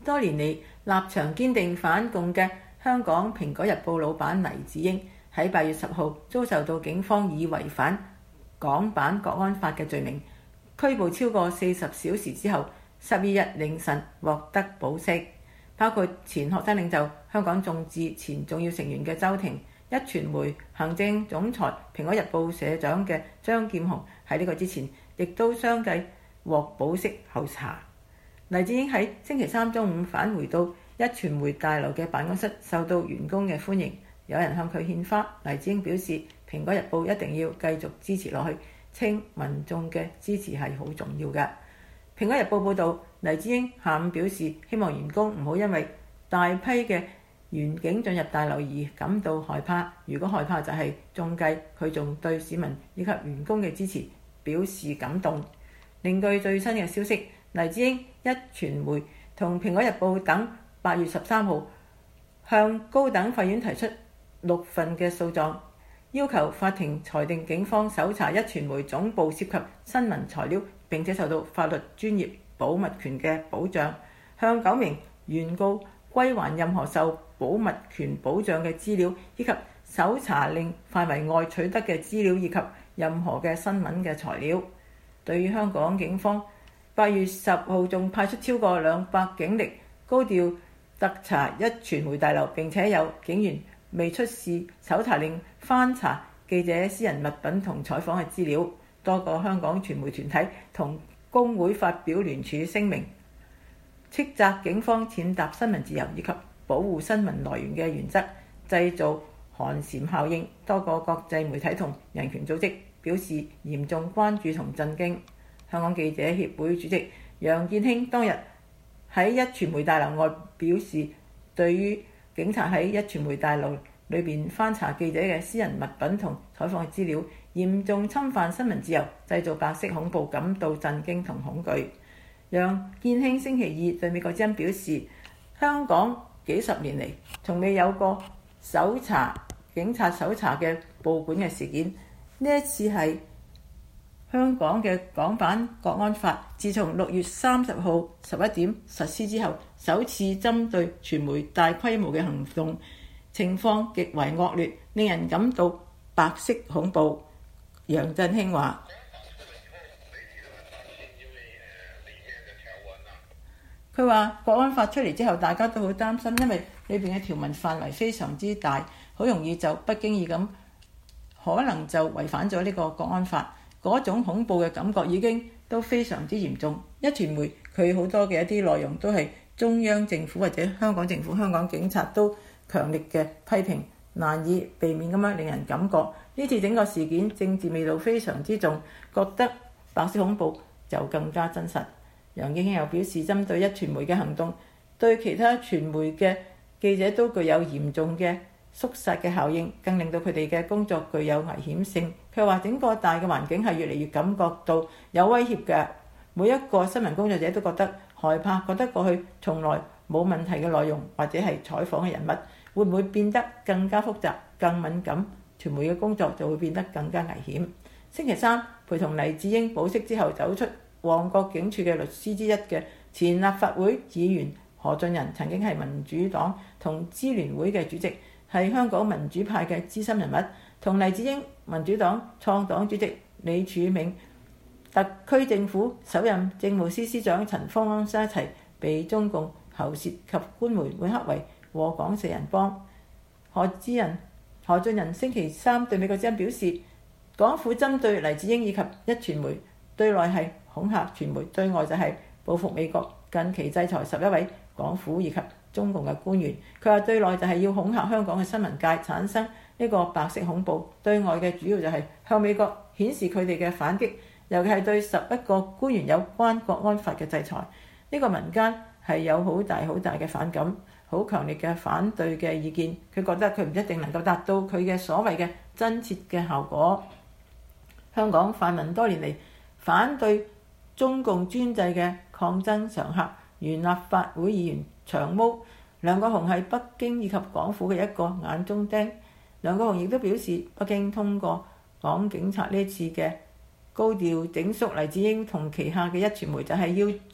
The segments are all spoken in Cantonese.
多年嚟立場堅定反共嘅香港《蘋果日報》老闆黎智英喺8月10號遭受到警方以違反港版國安法嘅罪名拘捕超過40小時之後，12日凌晨獲得保釋。包括前學生領袖、香港眾志前重要成員嘅周庭、壹傳媒行政總裁、《蘋果日報》社長嘅張劍虹喺呢個之前亦都相繼獲保釋候查。黎智英喺星期三中午返回到壹傳媒大樓嘅辦公室，受到員工嘅歡迎，有人向佢獻花。黎智英表示，《蘋果日報》一定要繼續支持落去，稱民眾嘅支持係好重要嘅。《蘋果日報》報導，黎智英下午表示，希望員工唔好因為大批嘅員警進入大樓而感到害怕。如果害怕就係中計，佢仲對市民以及員工嘅支持表示感動。另據最新嘅消息，黎智英、壹傳媒同《蘋果日報》等8月13號向高等法院提出6份嘅訴狀，要求法庭裁定警方搜查壹傳媒總部涉及新聞材料，並且受到法律專業保密權嘅保障，向9名原告歸還任何受保密權保障嘅資料，以及搜查令範圍外取得嘅資料，以及任何嘅新聞嘅材料。對於香港警方8月10號仲派出超過200警力高調特查壹傳媒大樓，並且有警員未出示搜查令翻查記者私人物品同採訪嘅資料。多個香港傳媒團體同工會發表聯署聲明，斥責警方踐踏新聞自由以及保護新聞來源嘅原則，製造寒蟬效應。多個國際媒體同人權組織表示嚴重關注同震驚。香港記者協會主席楊健興當日喺壹傳媒大樓外表示，對於警察喺壹傳媒大樓裏邊翻查記者嘅私人物品同採訪嘅資料，嚴重侵犯新聞自由，製造白色恐怖，感到震驚同恐懼。楊健興星期二對美國之音表示，香港幾十年嚟從未有過警察搜查嘅報館嘅事件，呢一次係香港嘅港版國安法自從6月30號11點實施之後，首次針對傳媒大規模嘅行動，情況極為惡劣，令人感到白色恐怖。楊振興話：佢話國安法出嚟之後，大家都好擔心，因為裏邊嘅條文範圍非常之大，好容易就不經意咁可能就違反咗呢個國安法。嗰種恐怖嘅感覺已經都非常之嚴重。壹傳媒佢好多嘅一啲內容都係中央政府或者香港政府、香港警察都強烈嘅批評，難以避免咁樣令人感覺呢次整個事件政治味道非常之重，覺得白色恐怖就更加真實。楊健興又表示，針對壹傳媒嘅行動對其他傳媒嘅記者都具有嚴重嘅肅殺嘅效應，更令到佢哋嘅工作具有危險性。佢話整個大嘅環境係越嚟越感覺到有威脅嘅，每一個新聞工作者都覺得害怕，覺得過去從來冇問題嘅內容或者係採訪嘅人物會唔會變得更加複雜、更敏感，傳媒嘅工作就會變得更加危險。星期三陪同黎智英保釋之後走出旺角警署嘅律師之一嘅前立法會議員何俊仁，曾經係民主黨同支聯會嘅主席，係香港民主派嘅資深人物，同黎智英、民主黨創黨主席李柱銘、特區政府首任政務司司長陳方安生一齊被中共喉舌及官媒抹黑為禍港四人幫。何俊仁星期三對美國之音表示，港府針對黎智英以及壹傳媒，對內係恐嚇傳媒，對外就係報復美國近期制裁11位港府以及中共嘅官員。佢話對內就係要恐嚇香港嘅新聞界，產生呢個白色恐怖；對外嘅主要就係向美國顯示佢哋嘅反擊，尤其係對11個官員有關國安法嘅制裁。呢個民間係有好大嘅反感，好強烈嘅反對嘅意見。佢覺得佢唔一定能夠達到佢嘅所謂嘅真切嘅效果。香港泛民多年嚟反對中共專制嘅抗爭常客，原立法會議員長毛梁國雄係北京以及港府嘅一個眼中釘。梁國雄亦都表示，北京通過港警察呢次嘅高調整肅黎智英同旗下嘅壹傳媒，就係要捉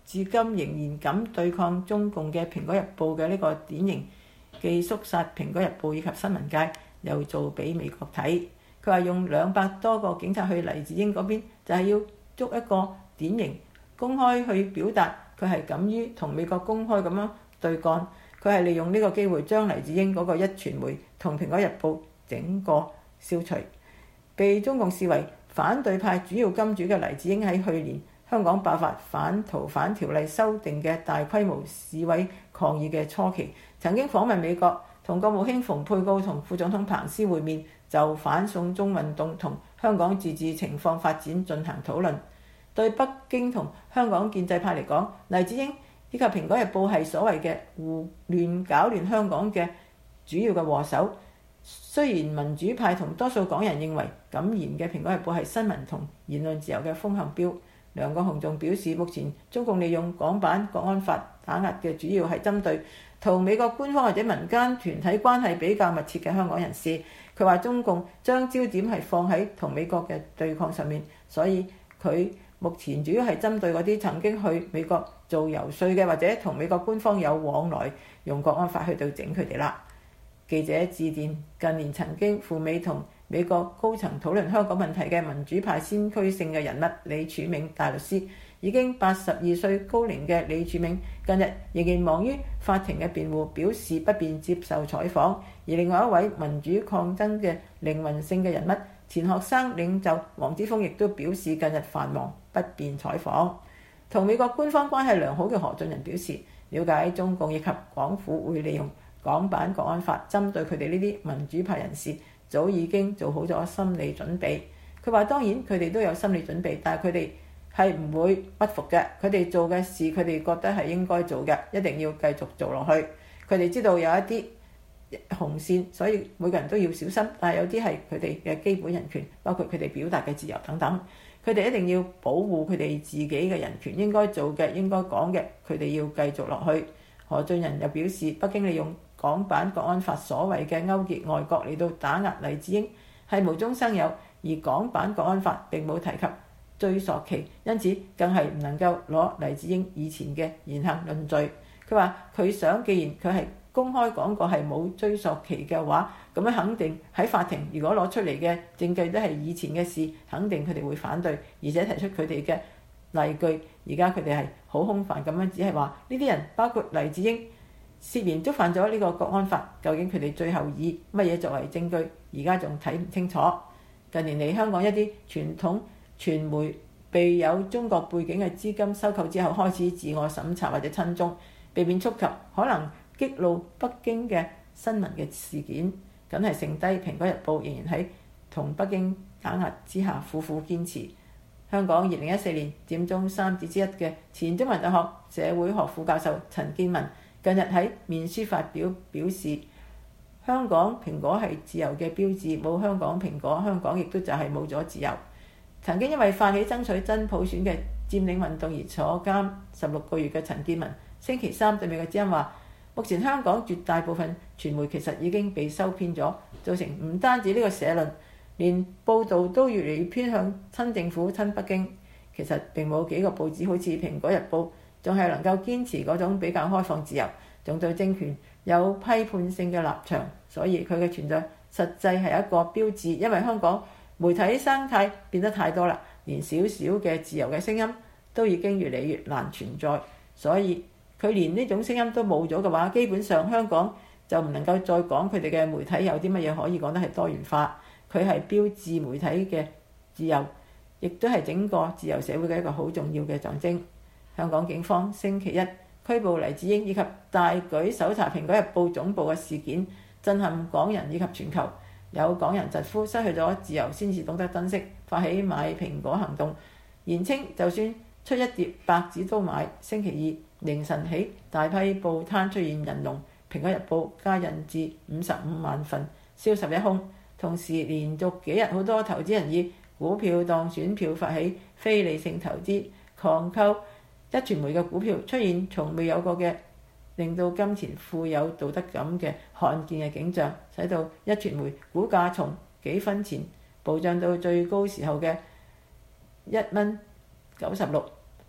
至今仍然敢對抗中共嘅《蘋果日報》嘅呢個典型，既肅殺《蘋果日報》以及新聞界，又做俾美國睇。佢話用200多個警察去黎智英嗰邊，就係要捉一個典型，公開去表達佢係敢於同美國公開咁樣對幹。佢係利用呢個機會將黎智英嗰個壹傳媒同《蘋果日報》整個消除。被中共視為反對派主要金主嘅黎智英喺去年香港爆發反逃犯條例修訂嘅大規模示威抗議嘅初期，曾經訪問美國，同國務卿蓬佩奧同副總統彭斯會面，就反送中運動同香港自治情況發展進行討論。對北京同香港建制派嚟講，黎智英以及《蘋果日報》係所謂嘅胡亂搞亂香港嘅主要嘅禍首。雖然民主派同多數港人認為敢言嘅《蘋果日報》係新聞同言論自由嘅風向標，梁國雄仲表示，目前中共利用港版國安法打壓嘅主要係針對同美國官方或者民間團體關係比較密切嘅香港人士。佢話中共將焦點係放喺同美國嘅對抗上面，所以佢目前主要係針對嗰啲曾經去美國做遊說嘅，或者同美國官方有往來，用國安法去對整佢哋啦。記者致電近年曾經赴美同美國高層討論香港問題嘅民主派先驅性嘅人物李柱銘大律師，已經82歲高齡嘅李柱銘近日仍然忙於法庭嘅辯護，表示不便接受採訪。而另外一位民主抗爭嘅靈魂性嘅人物前學生領袖黃之鋒亦都表示近日繁忙不便採訪。同美國官方關係良好嘅何俊仁表示，了解中共以及港府會利用港版國安法針對佢哋呢啲民主派人士，早已經做好咗心理準備。佢話當然佢哋都有心理準備，但係佢哋係唔會屈服嘅。佢哋做嘅事，佢哋覺得係應該做嘅，一定要繼續做落去。佢哋知道有一啲紅線，所以每個人都要小心。但係有啲係佢哋嘅基本人權，包括佢哋表達嘅自由等等。佢哋一定要保護佢哋自己嘅人權，應該做嘅、應該講嘅，佢哋要繼續落去。何俊仁又表示，北京利用港版國安法所謂嘅勾結外國嚟到打壓黎智英係無中生有，而港版國安法並冇提及追溯期，因此更係唔能夠攞黎智英以前嘅言行論罪。佢話佢想，既然佢係公開講過係冇追溯期嘅話，咁樣肯定喺法庭如果攞出嚟嘅證據都係以前嘅事，肯定佢哋會反對，而且提出佢哋嘅例句。而家佢哋係好空泛咁樣，只係話呢啲人包括黎智英涉嫌觸犯咗呢個國安法，究竟佢哋最後以乜嘢作為證據，而家仲睇唔清楚。近年嚟香港一啲傳統傳媒被有中國背景嘅資金收購之後，開始自我審查或者親中，避免觸及可能激怒北京嘅新聞嘅事件，梗係剩低《蘋果日報》仍然喺同北京打壓之下苦苦堅持。香港2014年佔中三子之一嘅前中文大學社會學副教授陳建文近日喺面書發表示，香港蘋果係自由嘅標誌，冇香港蘋果，香港亦都就係冇咗自由。曾經因為發起爭取真普選嘅佔領運動而坐監16個月嘅陳建文，星期三對美國之音話，目前香港絕大部分傳媒其實已經被收編咗，造成唔單止呢個社論，連報導都越嚟越偏向親政府、親北京。其實並冇幾個報紙好似《蘋果日報》仲係能夠堅持嗰種比較開放自由，仲對政權有批判性嘅立場。所以佢嘅存在實際係一個標誌，因為香港媒體生態變得太多啦，連少少嘅自由嘅聲音都已經越嚟越難存在。所以佢連呢種聲音都冇咗嘅話，基本上香港就唔能夠再講佢哋嘅媒體有啲乜嘢可以講得係多元化。佢係標誌媒體嘅自由，亦都係整個自由社會嘅一個好重要嘅象徵。香港警方星期一拘捕黎智英以及大舉搜查《蘋果日報》總部嘅事件，震撼港人以及全球。有港人疾呼失去咗自由先至懂得珍惜，發起買蘋果行動，言稱就算出一碟白紙都買。星期二凌晨起，大批報攤出現人龍，《蘋果日報》加印至55萬份，銷售一空。同時連續幾日好多投資人以股票當選票發起非理性投資，狂購壹傳媒嘅股票，出現從未有過嘅令到金錢富有道德感嘅罕見嘅景象，使到壹傳媒股價從幾分錢暴漲到最高時候嘅1.96蚊，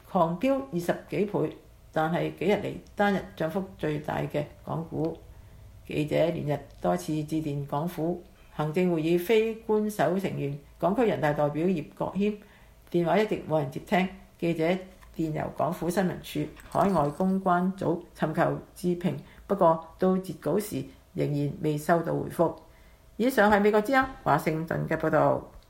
狂飆20幾倍，但係幾日嚟單日漲幅最大嘅港股。記者連日多次致電港府行政會議非官守成員港區人大代表葉國謙，電話一直冇人接聽。記者電郵港府新聞處海外公關組尋求置評，不過到截稿時仍然未收到回覆。以上係美國之音華盛頓嘅報導。